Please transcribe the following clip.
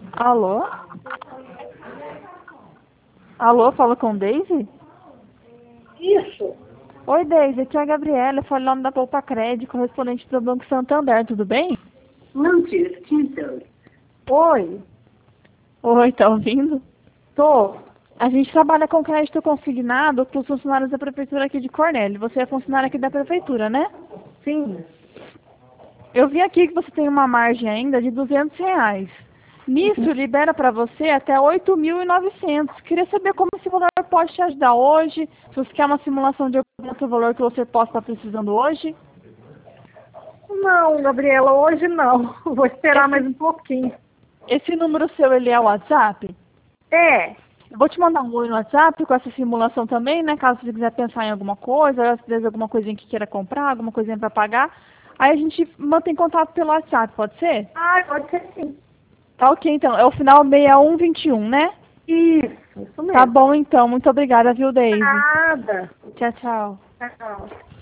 Alô? Alô, fala com Deise? Isso. Oi, Deise, aqui é a Gabriela, falo em nome da Poupa Crédito, correspondente do Banco Santander, tudo bem? Não te esqueçam. Oi. Oi, tá ouvindo? Tô. A gente trabalha com crédito consignado para os funcionários da prefeitura aqui de Cornélio. Você é funcionário aqui da prefeitura, né? Sim. Eu vi aqui que você tem uma margem ainda de R$ 200. Nisso, libera para você até 8.900. Queria saber como esse valor pode te ajudar hoje, se você quer uma simulação de algum outro valor que você possa estar precisando hoje. Não, Gabriela, hoje não. Vou esperar Esse, mais um pouquinho. esse número seu, ele é o WhatsApp? É. Eu vou te mandar um oi no WhatsApp com essa simulação também, né? Caso você quiser pensar em alguma coisa, às vezes alguma coisinha que queira comprar, alguma coisinha para pagar. Aí a gente mantém contato pelo WhatsApp, pode ser? Ah, pode ser sim. Tá ok, então. É o final 6121, né? Isso mesmo. Tá bom, então. Muito obrigada, viu, Deise? Nada. Tchau, tchau. Tchau.